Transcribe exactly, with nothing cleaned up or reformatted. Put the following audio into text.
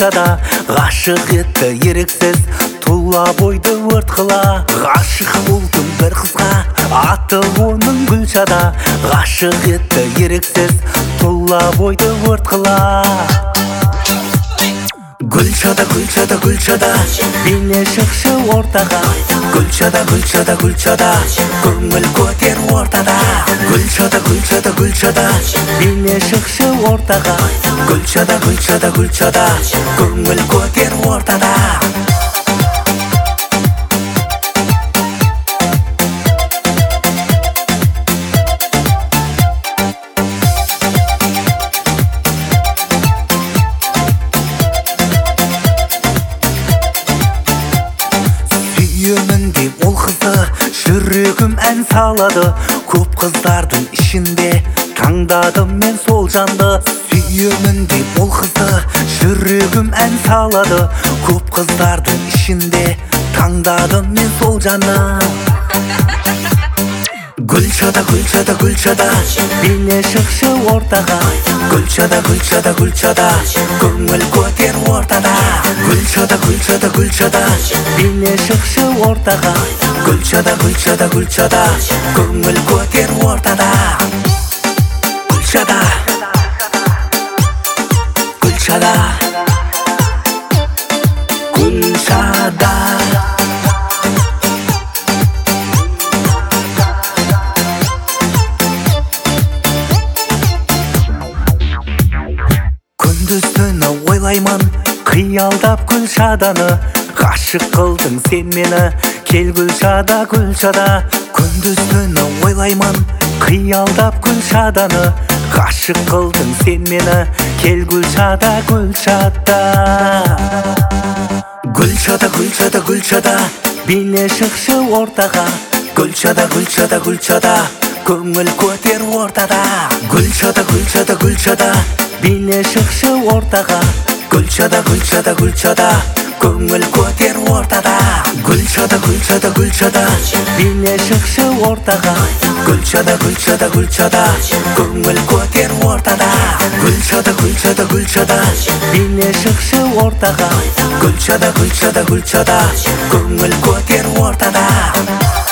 гүлшада ғашық етті еріксіз тұла бойды өрт қыла. Ғашық болдым бір қызға, аты оның гүлшада, ғашық етті еріксіз тұла бойды өрт қыла. Гүлшада, гүлшада, гүлшада, бейне шықшы ортаға. Гүлшада, гүлшада, гүлшада, көңіл көтер ортада. Гүлшада, гүлшада, гүлшада, бейне шықшы ортаға. Гүлшада, гүлшада, гүлшада, көңіл көтер ортада. Сүйемін деп ол қызды, жүрегім ән салады. Көп қыздардың ішінде таңдадым мен сол жанды. Сүйемін деп ол қызды, жүрегім ән салады. Көп қыздардың ішінде таңдадым мен сол жанды. Гүлшада, гүлшада, гүлшада, бейне шықшы ортаға. Гүлшада, гүлшада, гүлшада, көңіл көтер ортада. Гүлшада, гүлшада, гүлшада, бейне шықшы ортаға. Гүлшада, гүлшада, гүлшада, көңіл көтер ортада. Гүлшада, гүлшада, гүлшада. Күндіз-түні ойлаймын, қиялдап гүлшаданы. Ғашық қылдың сен мені, кел гүлшада, гүлшада. Күндіз-түні ойлаймын, қиялдап гүлшаданы. Ғашық қылдың сен мені, кел гүлшада, гүлшада. Гүлшада, гүлшада, гүлшада, бейне шықшы ортаға. Гүлшада, гүлшада, гүлшада, көңіл көтер ортада. Гүлшада, гүлшада, гүлшада, бейне шықшы ортаға. Гүлшада, гүлшада, гүлшада, көңіл көтер ортада. Гүлшада, гүлшада, гүлшада, бейне шықшы ортаға. Гүлшада, гүлшада, гүлшада, көңіл көтер ортада. Гүлшада, гүлшада, гүлшада, бейне шықшы ортаға. Гүлшада, гүлшада, гүлшада, көңіл көтер ортада.